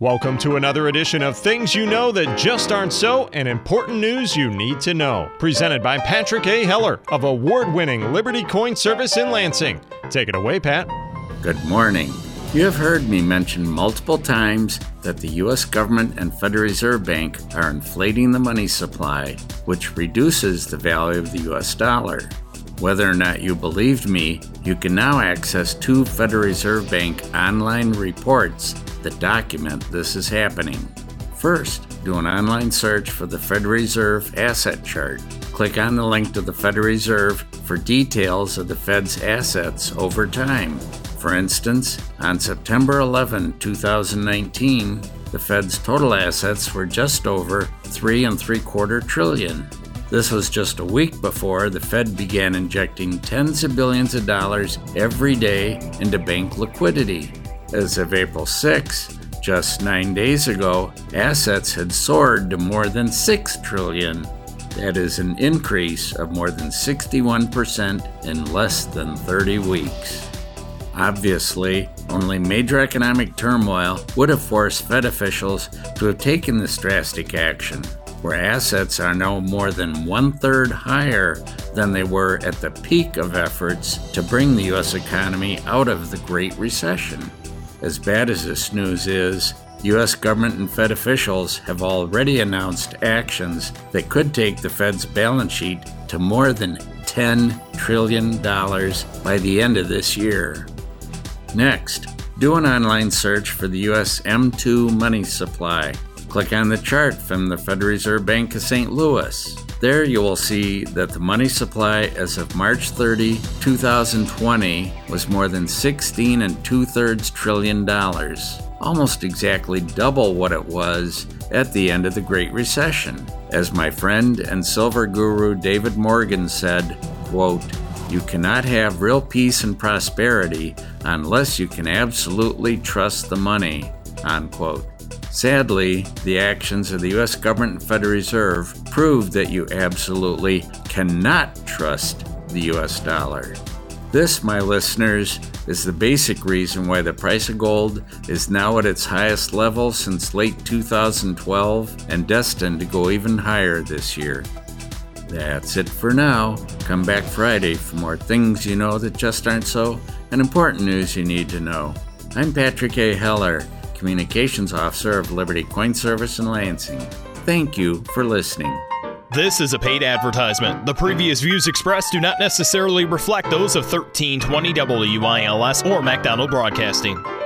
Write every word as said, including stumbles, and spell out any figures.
Welcome to another edition of Things You Know That Just Aren't So and Important News You Need to Know. Presented by Patrick A. Heller of award-winning Liberty Coin Service in Lansing. Take it away, Pat. Good morning. You have heard me mention multiple times that the U S government and Federal Reserve Bank are inflating the money supply, which reduces the value of the U S dollar. Whether or not you believed me, you can now access two Federal Reserve Bank online reports that document this is happening. First, do an online search for the Federal Reserve Asset Chart. Click on the link to the Federal Reserve for details of the Fed's assets over time. For instance, on September eleventh, twenty nineteen, the Fed's total assets were just over three and three quarter trillion. This was just a week before the Fed began injecting tens of billions of dollars every day into bank liquidity. As of April sixth, just nine days ago, assets had soared to more than six trillion dollars. That is an increase of more than sixty-one percent in less than thirty weeks. Obviously, only major economic turmoil would have forced Fed officials to have taken this drastic action, where assets are now more than one-third higher than they were at the peak of efforts to bring the U S economy out of the Great Recession. As bad as this news is, U S government and Fed officials have already announced actions that could take the Fed's balance sheet to more than ten trillion dollars by the end of this year. Next, do an online search for the U S M two money supply. Click on the chart from the Federal Reserve Bank of Saint Louis. There you will see that the money supply as of March thirtieth, twenty twenty was more than sixteen and two-thirds trillion dollars, almost exactly double what it was at the end of the Great Recession. As my friend and silver guru David Morgan said, quote, "You cannot have real peace and prosperity unless you can absolutely trust the money," unquote. Sadly, the actions of the U S government and Federal Reserve prove that you absolutely cannot trust the U S dollar. This, my listeners, is the basic reason why the price of gold is now at its highest level since late two thousand twelve and destined to go even higher this year. That's it for now. Come back Friday for more things you know that just aren't so and important news you need to know. I'm Patrick A. Heller, Communications Officer of Liberty Coin Service in Lansing. Thank you for listening. This is a paid advertisement. The previous views expressed do not necessarily reflect those of thirteen twenty W I L S or MacDonald Broadcasting.